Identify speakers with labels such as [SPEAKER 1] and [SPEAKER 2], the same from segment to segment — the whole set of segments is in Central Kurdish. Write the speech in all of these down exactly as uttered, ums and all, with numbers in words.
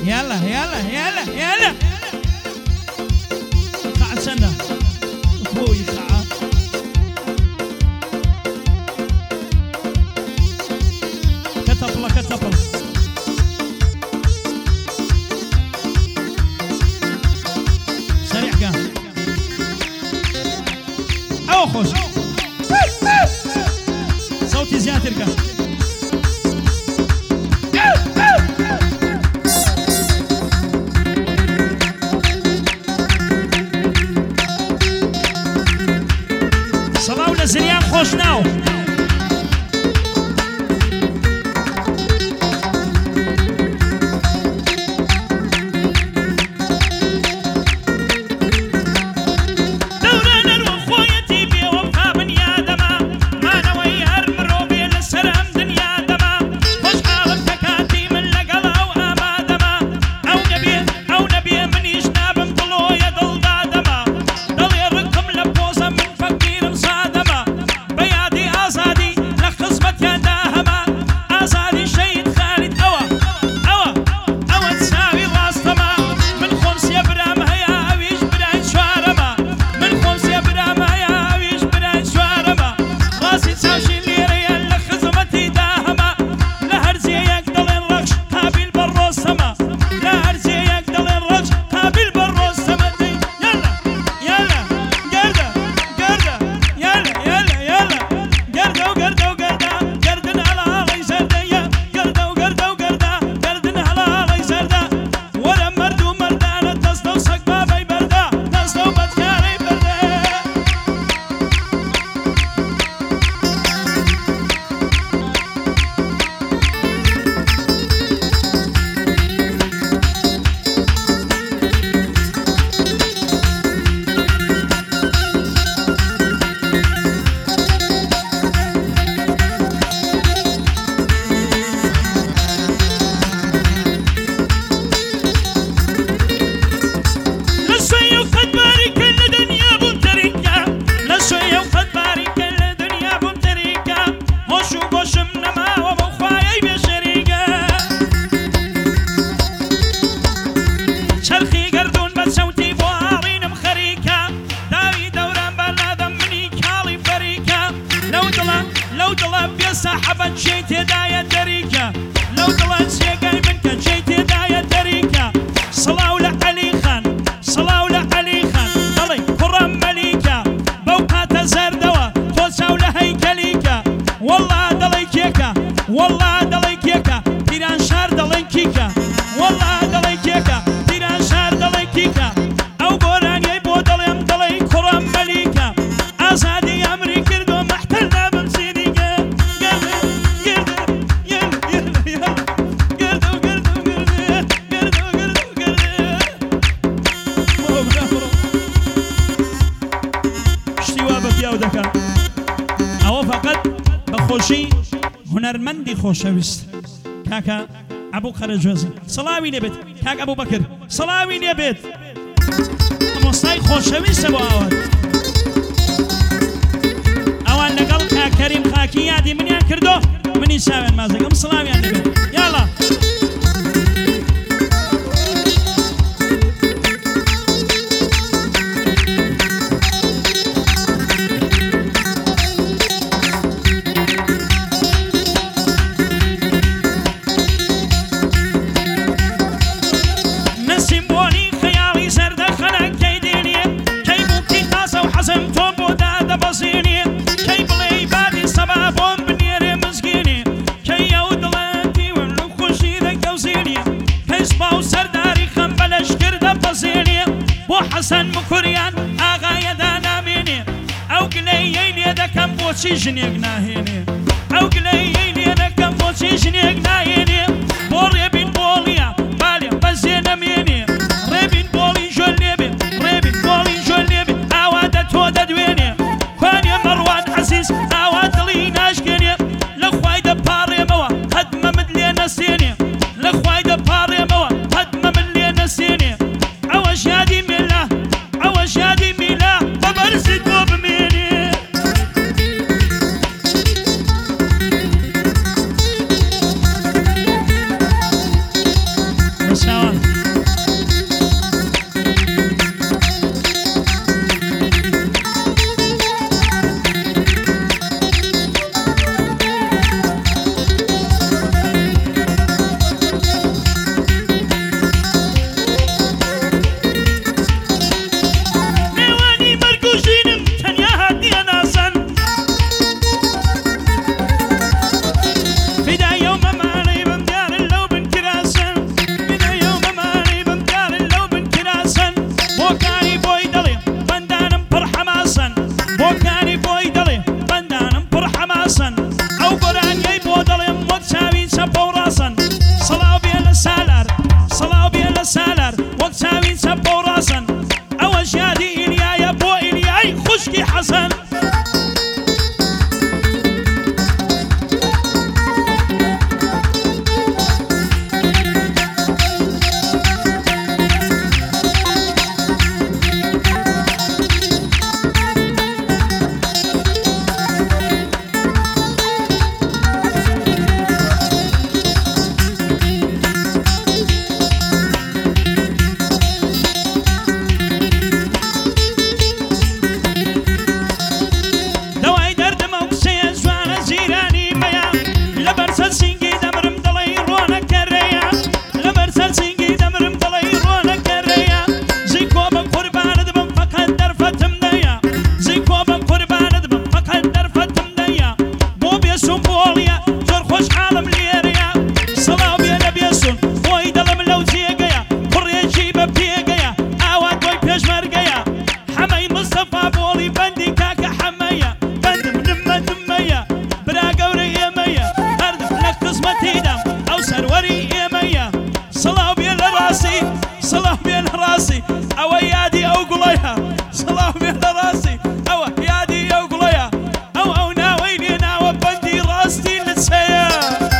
[SPEAKER 1] يلا يلا يلا يلا قاعد سنة أخوي قاعد كتبلة كتبلة سريع قام أو خوش صوتي زيادة ترقى صلاة ولا زريان خوش ناو هنرمندی خوشویست کاکا ابو خرجوزی صلاوی نبید کاک ابو بکر صلاوی نبید مستای خوشویست با آوان آوان لقل کاک کریم خاکی یادی منیان کردو منی ساوین مازگم صلاوی نبید یالا حسن مكريان آغايا دانا ميني أو قليين يدكم بوشي جنيق ناهيني أو قليين يدكم بوشي جنيق ناهيني بوري بين بوليا بالي بزينا ميني ريبين بولي جوليبي ريبين بولي جوليبي آوادة تودا دويني فاني مروان عزيز آواد لي ناشكيني لخوايدة باري موا هدما مدلي نسيني لخوايدة باري موا هدما مدلي نسيني عوش يادي ملا عوش يادي ملا ببرزي دوب ميني راسي او يادي او قليها سلام يا راسي او يادي او قليها او او ناويني ناوى بندي راستي لتسيا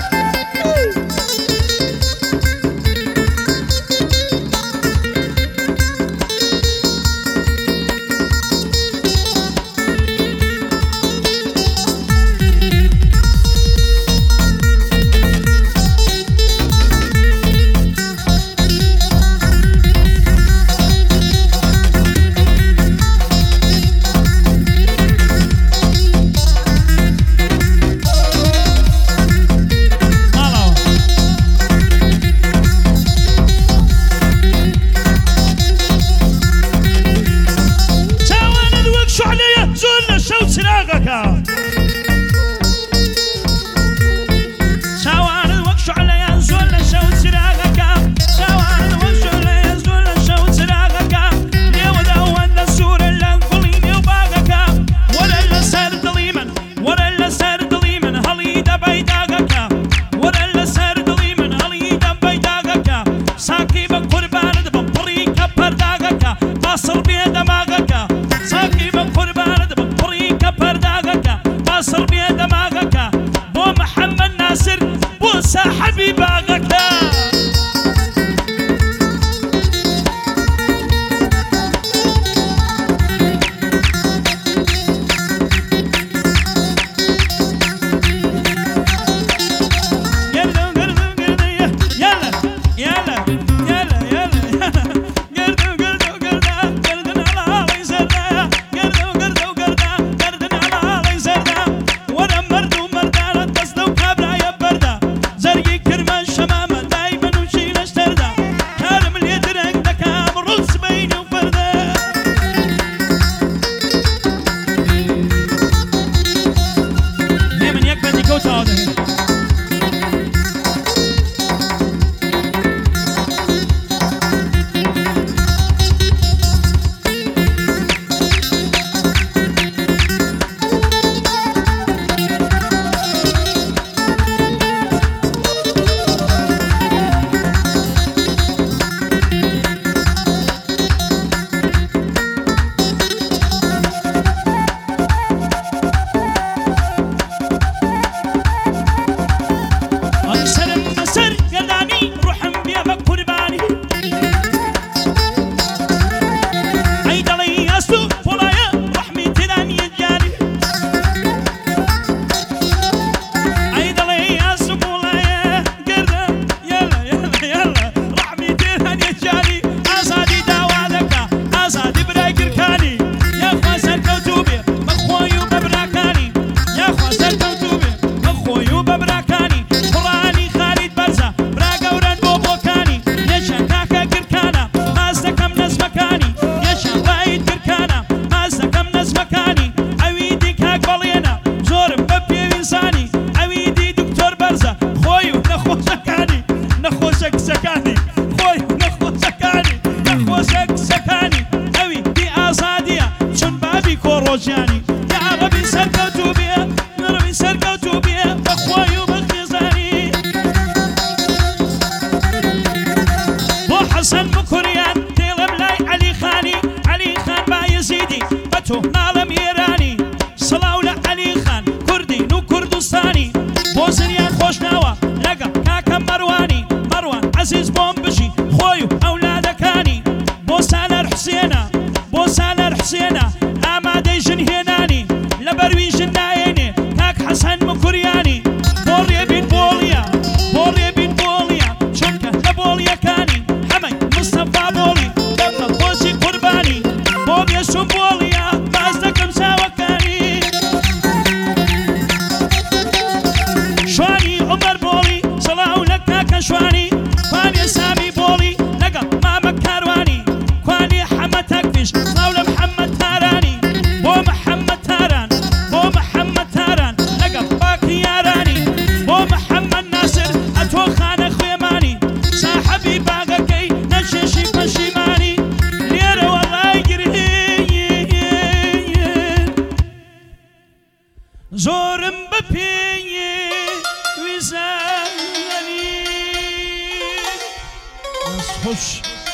[SPEAKER 1] ڕۆژیانی یا عەرەبی سەرکەوتوو بێ نەڕەوی سەرکەوتوو بێ بەخوای و بەخێزانی بۆ حەسەن بکوریان دێڵم لای عەلی خانی عەلی خان بایەزیدی بە تۆ ناڵم ئێرانی سڵاو لە عەلی خان کوردین و کوردستانی بۆ زریان خۆش ناوە لەگەڵ کاکە مەروانی مەروان عەزیز بۆم بژی خۆی و ئەولادەکانی بۆ سالار حوسێنە بۆ سالار حوسێنە ئامادەی ژن هێنانی لەبەروی ژن نایێنێ کاک حەسەن مکوریانی بۆ ڕێبین بۆڵیە بۆ ڕێبین بۆڵیە چونکە لە بۆڵیەکانی هەمەی مستەفا بۆڵی دەمە بۆچی قوربانی بۆ بێسوم بۆڵیە باز دەکەم چاوەکانی شوانی عومەر بۆڵی سەڵاو لە کاکە شوانی کوانێ سامی بۆڵی لەگەڵ مامە کاروانی کوانێ حەمە تەکفیش سڵاو لە محەممەد تارانی بۆ محەممەد تاران بۆ محەممەد تاران لەگەڵ باقی یارانی بۆ محەممەد ناسر ئەتۆ خانە خوێمانی ساحەبی باغەکەی نەشێشی پەشیمانی لێرە وەڵای گرێ زۆرم بە پێی ویزانی خوش